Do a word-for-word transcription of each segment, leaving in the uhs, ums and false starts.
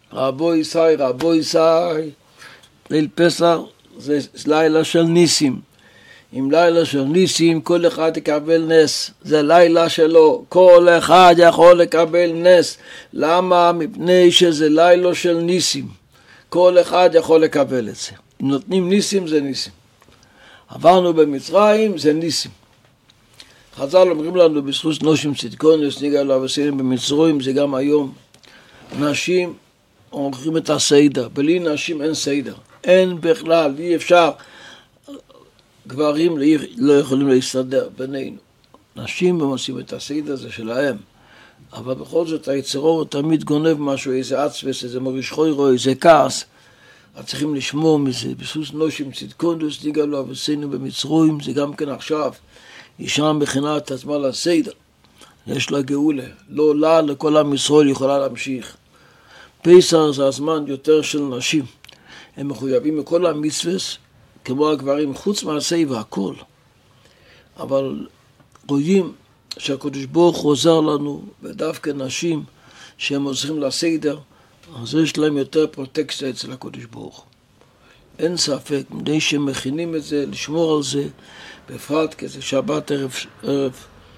רבו ישראל, רבו ישראל. ליל פסח זה לילה של ניסים. עם לילה של ניסים כל אחד יקבל נס. זה לילה שלו. כל אחד יכול לקבל נס. למה? מפני שזה לילה של ניסים. כל אחד יכול לקבל את זה. אם נותנים ניסים זה ניסים. עברנו במצרים זה ניסים. חז"ל אומרים לנו בזכות נושים צדקונס ניגאלו אבותינו במצרים, זה גם היום. נשים עורכים את הסדר. בלי נשים אין סדר. אין בכלל, אי אפשר. גברים לא יכולים להסתדר בינינו. נשים הם עושים את הסדר הזה שלהם. אבל בכל זאת היצרור תמיד גונב משהו, איזה עצבס, איזה מוריש חוירו, איזה כעס. אז צריכים לשמור מזה. בסוס נושים צדקונס ניגאלו אבותינו במצרים, זה גם כן עכשיו. אישה מכינה את עצמה לסדר. יש לה גאולה. לא לה, לכל עם ישראל יכולה להמשיך. פסח זה הזמן יותר של נשים. הם מחויבים מכל המצוות, כמו הגברים, חוץ מעשה והכל. אבל רואים שהקדוש ברוך הוא עוזר לנו, ודווקא נשים שהם עוזרים לסדר, אז יש להם יותר פרוטקציה אצל הקדוש ברוך הוא. אין ספק, מדי שהם מכינים את זה, לשמור על זה, בפרט כזה שבת ערב, ערב,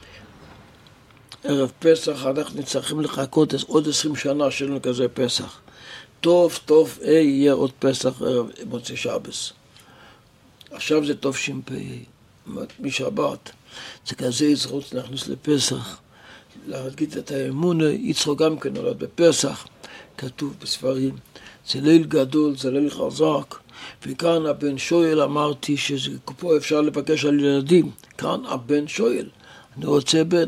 ערב פסח, אנחנו צריכים לחכות עוד עשרים שנה שלנו כזה פסח. טוב, טוב, אי, יהיה עוד פסח ערב מוצאי שבס. עכשיו זה טוב שמפי, משבת. זה כזה יצרות להכניס לפסח, להגיד את האמונה. יצרו גם כן נולד בפסח, כתוב בספרים. זה ליל גדול, זה ליל חזק. וכאן הבן שואל, אמרתי שפה אפשר לבקש על ילדים. כאן הבן שואל, אני רוצה בן.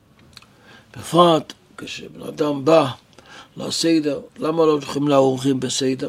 בפרט, כשבן אדם בא לסדר, למה לא הולכים לאורחים בסדר?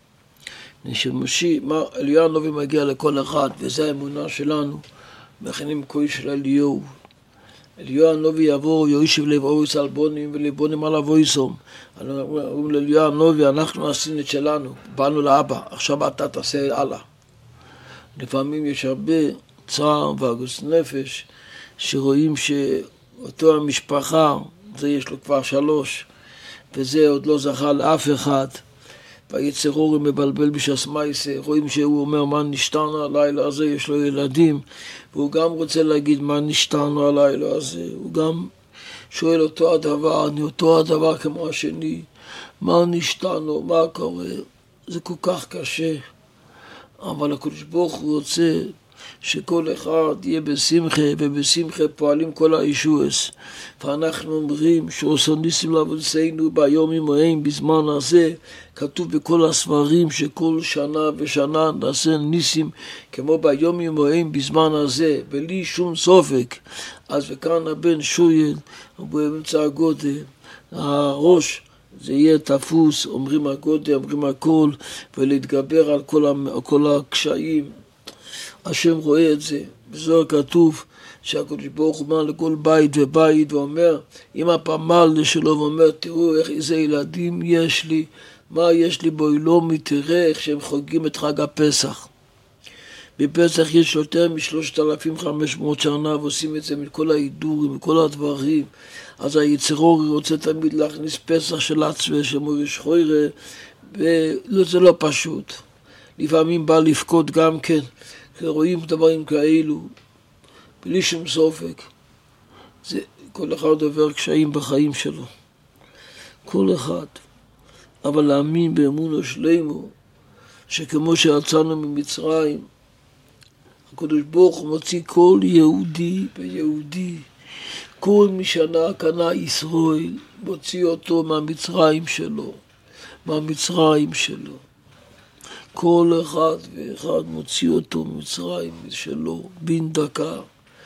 נשמושי, אליהו הנביא מגיע לכל אחד, וזו האמונה שלנו, מכינים קוי של אליהו. אליהו הנביא יבוא, יוישב לב אויס על בונים ולבונים על אבויסום. אומרים לאליהו הנביא, אנחנו עשינו את שלנו, באנו לאבא, עכשיו אתה תעשה הלאה. לפעמים יש הרבה צער והגוס נפש, שרואים שאותו המשפחה, זה יש לו כבר שלוש, וזה עוד לא זכה לאף אחד. והיצרור מבלבל בשעס מייסה, רואים שהוא אומר מה נשתנו הלילה הזה, יש לו ילדים, והוא גם רוצה להגיד מה נשתנו הלילה הזה, הוא גם שואל אותו הדבר, אני אותו הדבר כמו השני, מה נשתנו, מה קורה, זה כל כך קשה, אבל הקדוש ברוך הוא רוצה שכל אחד יהיה בשמחה, ובשמחה פועלים כל הישועס. ואנחנו אומרים שעושה ניסים לאבותינו ביום עמהם בזמן הזה, כתוב בכל הספרים שכל שנה ושנה נעשה ניסים כמו ביום עמהם בזמן הזה, בלי שום סופק. אז וכאן הבן שואל, באמצע הגודל, הראש זה יהיה תפוס, אומרים הגודל, אומרים הכל, ולהתגבר על כל, כל הקשיים. השם רואה את זה, בזוהר כתוב שהקדוש ברוך הוא אומר לכל בית ובית ואומר, אם הפמל שלו ואומר, תראו איך איזה ילדים יש לי, מה יש לי בו אילומי, תראה איך שהם חוגגים את חג הפסח. בפסח יש יותר משלושת אלפים וחמש מאות שנה ועושים את זה מכל ההידורים, מכל הדברים. אז היצרור רוצה תמיד להכניס פסח של עצמי, שמוריש חוירה, וזה לא פשוט. לפעמים בא לפקוד גם כן, רואים דברים כאלו, בלי שום סופק. זה, כל אחד עובר קשיים בחיים שלו. כל אחד. אבל להאמין באמונו שלנו, שכמו שיצאנו ממצרים, הקדוש ברוך הוא מוציא כל יהודי ויהודי, כל משנה קנה ישראל, מוציא אותו מהמצרים שלו, מהמצרים שלו. כל אחד ואחד מוציא אותו ממצרים שלו, בן דקה.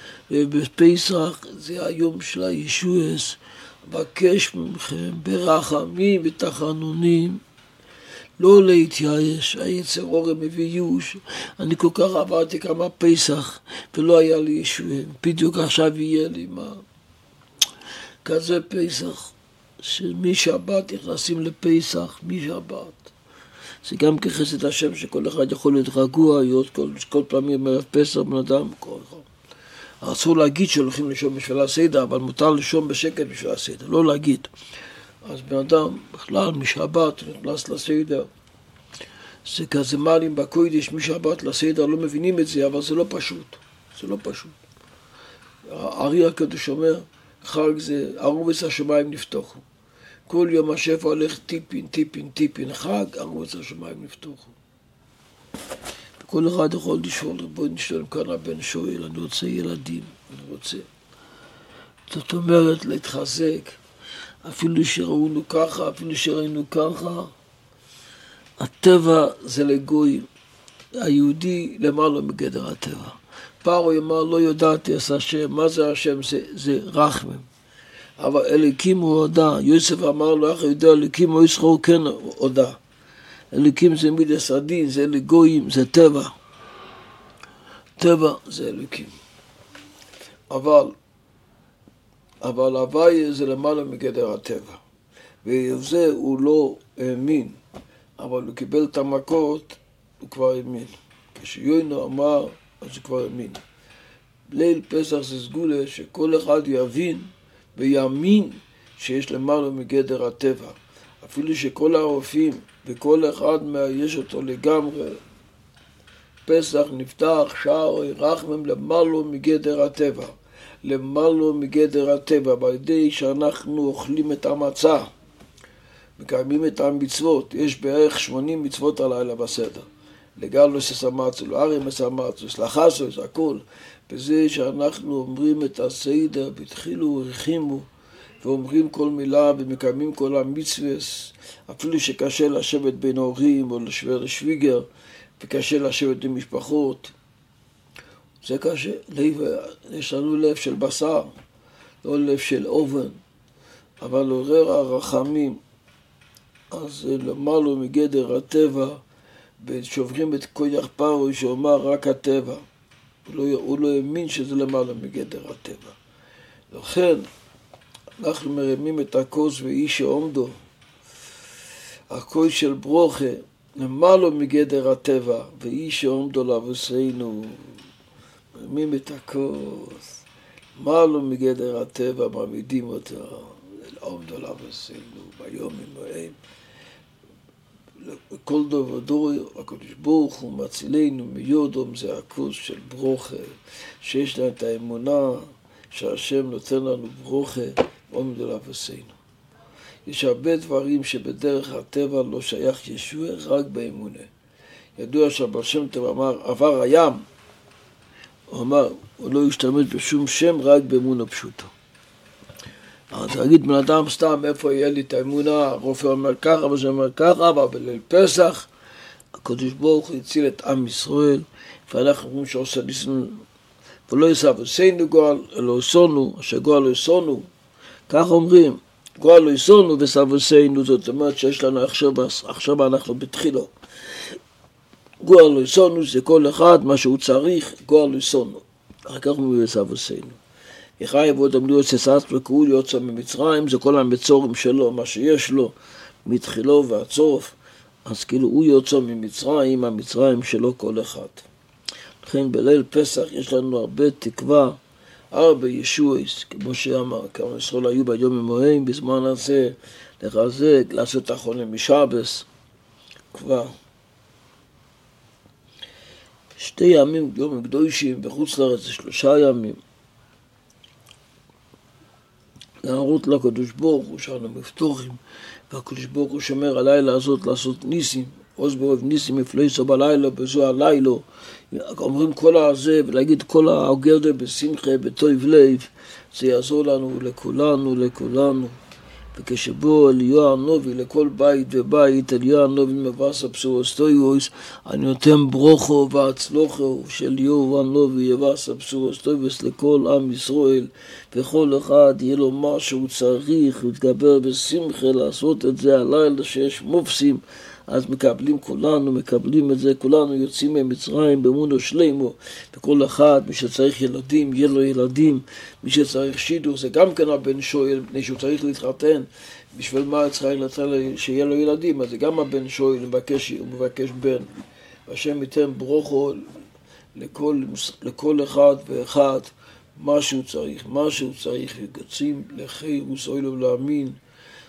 ובפסח זה היום של הישועס, בקש מכם ברחמים ותחנונים, לא להתייאש. היצר אור מביא ייאוש. אני כל כך עברתי כמה פסח ולא היה לי ישועה, בדיוק עכשיו יהיה לי מה. כזה פסח, שמשבת נכנסים לפסח, משבת. זה גם כחסד השם שכל אחד יכול להיות רגוע, להיות כל, כל פעמים ערב פסח בן אדם, כל אחד. אסור להגיד שהולכים לישון בשביל הסדר, אבל מותר לישון בשקט בשביל הסדר, לא להגיד. אז בן אדם בכלל משבת נכנס לסדר. זה כזה מעלים בקודש משבת לסדר, לא מבינים את זה, אבל זה לא פשוט. זה לא פשוט. הארי הקדוש אומר, חג זה ערובץ השמיים נפתחו. כל יום השפע הולך טיפין, טיפין, טיפין, חג, ערובץ השמיים נפתחו. וכל אחד יכול לשאול, בואי נשאל כאן הבן שואל, אני רוצה ילדים, אני רוצה. זאת אומרת, להתחזק, אפילו שראינו ככה, אפילו שראינו ככה, הטבע זה לגויים. היהודי למעלה מגדר הטבע. פרעה אמר, לא ידעתי את השם, מה זה השם? זה, זה רחמם. אבל אליקים הוא הודה, יוסף אמר לו, איך יודע, אליקים הוא ישחור כן הודה. אליקים זה מידס הדין, זה לגויים, זה טבע. טבע זה אליקים. אבל, אבל הוואי זה למעלה מגדר הטבע. וזה הוא לא האמין, אבל הוא קיבל את המכות, הוא כבר האמין. כשיוינו אמר, אז הוא כבר האמין. ליל פסח זה סגולה שכל אחד יבין ויאמין שיש למעלה מגדר הטבע. אפילו שכל הרופאים וכל אחד יש אותו לגמרי, פסח נפתח שער רחמם למעלה מגדר הטבע. למעלה מגדר הטבע, ועל ידי שאנחנו אוכלים את המצה, מקיימים את המצוות, יש בערך שמונים מצוות הלילה בסדר. לגלוס אסמצו, לארם אסמצו, סלחסו, זה הכל. בזה שאנחנו אומרים את הסדר, בתחילו ורחימו, ואומרים כל מילה ומקיימים כל המצוות, אפילו שקשה לשבת בין הורים או לשוויגר, וקשה לשבת עם משפחות. זה קשה. לב, יש לנו לב של בשר, לא לב של אובן, אבל עורר הרחמים, אז למעלה מגדר הטבע, ושוברים את כוח פרעה שאומר רק הטבע. הוא לא, הוא לא האמין שזה למעלה מגדר הטבע. לכן אנחנו מרמים את הכוס ואיש שעומדו. הכוס של ברוכה למעלה מגדר הטבע, ואיש שעומדו לבוסינו. מרמים את הכוס, מעלה מגדר הטבע, מעמידים אותו. עומדו לבוסינו ביום ממוהם. כל דבר דורי, הקדוש ברוך הוא מצילנו מיודום, זה הכוס של ברוכה, שיש לה את האמונה שהשם נותן לנו ברוכה, עומדו לבוסינו. יש הרבה דברים שבדרך הטבע לא שייך ישוע, רק באמונה. ידוע שהבעל שם טוב אמר, עבר הים, הוא אמר, הוא לא ישתמש בשום שם, רק באמונה פשוטו. אז להגיד בן אדם סתם, איפה יהיה לי את האמונה, הרופא אומר ככה וזה אומר ככה, אבל בליל פסח, הקדוש ברוך הוא הציל את עם ישראל, ואנחנו אומרים שעושה ניסנו, ולא יסב עשינו גואל, אלא עשונו, אשר גואל לא עשונו, כך אומרים, גואל לא עשונו וסב עשינו, זאת אומרת שיש לנו עכשיו, עכשיו אנחנו בתחילו. גואל לא עשונו זה כל אחד, מה שהוא צריך, גואל לא עשונו. אחר כך אומרים וסב עשינו. יחי ועוד אמרו שסעת וקראו יוצא ממצרים, זה כל המצורים שלו, מה שיש לו, מתחילו ועד סוף, אז כאילו הוא יוצא ממצרים, המצרים שלו כל אחד. לכן בליל פסח יש לנו הרבה תקווה, הרבה ישועס, כמו שאמר, כמה ישראל היו ביום ממוהם, בזמן הזה לחזק, לעשות את החולים משבס, כבר. שתי ימים, יום קדושים, בחוץ לארץ זה שלושה ימים. להראות לקדוש ברוך הוא שאנו מפתוחים, והקדוש ברוך הוא שומר הלילה הזאת לעשות ניסים, עוז ברוב ניסים יפלסו בלילה, בזו הלילה, אומרים כל הזה, ולהגיד כל האוגרדה בשמחה, בטוב לב, זה יעזור לנו, לכולנו, לכולנו. וכשבו אליהו הנובי לכל בית ובית, אליהו הנובי מבס הבשורוסטויוס, אני נותן ברוכו והצלוחו של אליהו הנובי יבס הבשורוסטויוס לכל עם ישראל, וכל אחד יהיה לו מה שהוא צריך, להתגבר בשמחה לעשות את זה הלילה שיש מופסים, אז מקבלים כולנו, מקבלים את זה, כולנו יוצאים ממצרים באמונו שלמו, וכל אחד, מי שצריך ילדים, יהיה לו ילדים, מי שצריך שידור, זה גם כן הבן שואל, מפני שהוא צריך להתחתן, בשביל מה צריך לתת שיהיה לו ילדים, אז זה גם הבן שואל, הוא מבקש, הוא מבקש בן, והשם ייתן ברוכו לכל, לכל אחד ואחד, מה שהוא צריך, מה שהוא צריך, יוצאים לחי וסוילו להאמין,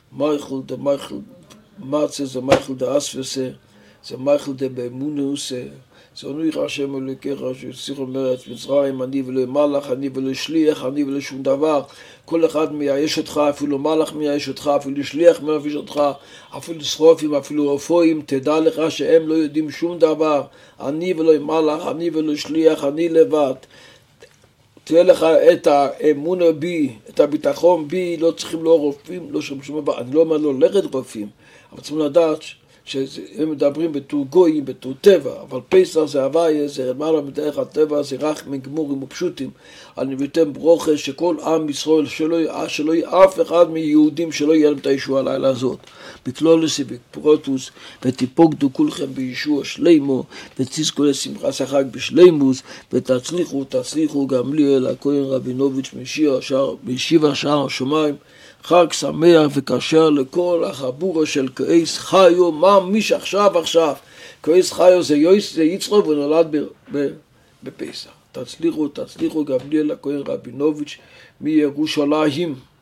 מייכל דה מייכל מצה, זה מייכל דה אספסה, זה מייכל דה באמונוסה, זה ענוי השם אלוקיך שהצליחו מארץ מצרים, אני ולא מלאך, אני ולא שליח, אני ולא שום דבר. כל אחד מייאש אותך, אפילו מלאך מייאש אותך, אפילו שליח מייאש אותך, אפילו שרופים, אפילו רפואים, תדע לך שהם לא יודעים שום דבר. אני ולא מלאך, אני ולא שליח, אני לבד. תהיה לך את האמונה בי, את הביטחון בי, לא צריכים לא רופאים, לא שום שום דבר. אני לא אומר לא ללכת רופאים, אבל צריכים לדעת שהם מדברים בתור גויים, בתור טבע, אבל פסח זה הוויה, זה למעלה מדרך הטבע, זה רק מגמורים ופשוטים. אני ביתם ברוכה שכל עם ישראל, שלא, שלא יהיה אף אחד מיהודים שלא יהיה להם את הישוע הלילה הזאת. בקלולוס ובפרוטוס, ותיפוקדו כולכם בישוע שלימו, ותזכו לשמחה שחק בשלימוס, ותצליחו, תצליחו גם לי אל הכהן רבינוביץ' משיבה שער השמיים. חג שמח וכשר לכל החבורה של קייס חיו, מה מיש עכשיו עכשיו. קייס חיו זה יויס, זה יצרו ונולד בפסח. תצליחו, תצליחו גם לי אל הכהן רבינוביץ' מירושלים.